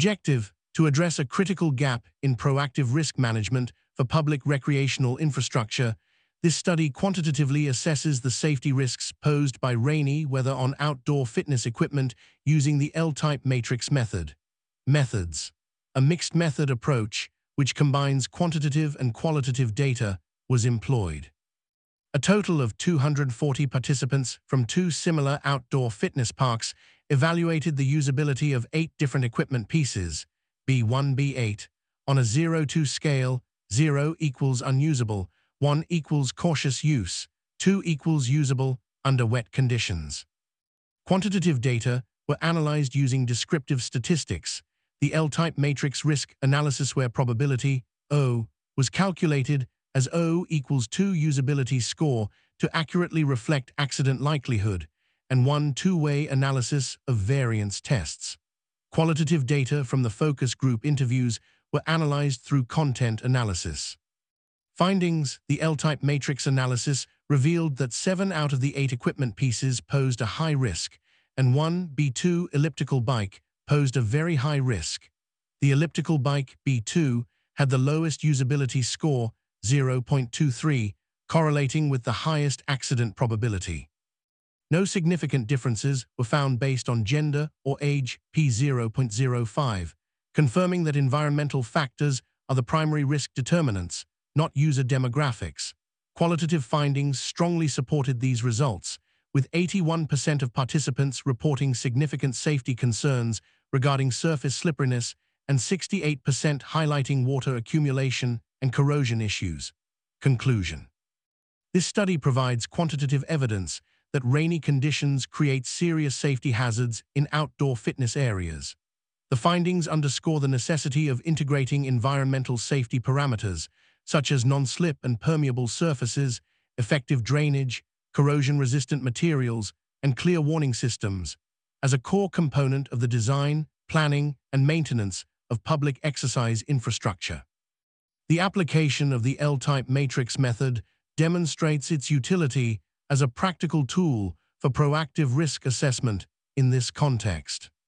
Objective: to address a critical gap in proactive risk management for public recreational infrastructure. This study quantitatively assesses the safety risks posed by rainy weather on outdoor fitness equipment using the L-type matrix method. Methods: a mixed method approach, which combines quantitative and qualitative data, was employed. A total of 240 participants from 2 similar outdoor fitness parks evaluated the usability of 8 different equipment pieces, B1, B8, on a 0-2 scale. 0 equals unusable, 1 equals cautious use, 2 equals usable under wet conditions. Quantitative data were analyzed using descriptive statistics. The L-type matrix risk analysis, where probability, O, was calculated as O equals 2 usability score to accurately reflect accident likelihood, and 1 two-way analysis of variance tests. Qualitative data from the focus group interviews were analyzed through content analysis. Findings: the L-type matrix analysis revealed that 7 out of the 8 equipment pieces posed a high risk, and 1 B2 elliptical bike posed a very high risk. The elliptical bike, B2, had the lowest usability score, 0.23, correlating with the highest accident probability. No significant differences were found based on gender or age, P0.05, confirming that environmental factors are the primary risk determinants, not user demographics. Qualitative findings strongly supported these results, with 81% of participants reporting significant safety concerns regarding surface slipperiness and 68% highlighting water accumulation and corrosion issues. Conclusion: this study provides quantitative evidence that rainy conditions create serious safety hazards in outdoor fitness areas. The findings underscore the necessity of integrating environmental safety parameters, such as non-slip and permeable surfaces, effective drainage, corrosion-resistant materials, and clear warning systems, as a core component of the design, planning, and maintenance of public exercise infrastructure. The application of the L-type matrix method demonstrates its utility as a practical tool for proactive risk assessment in this context.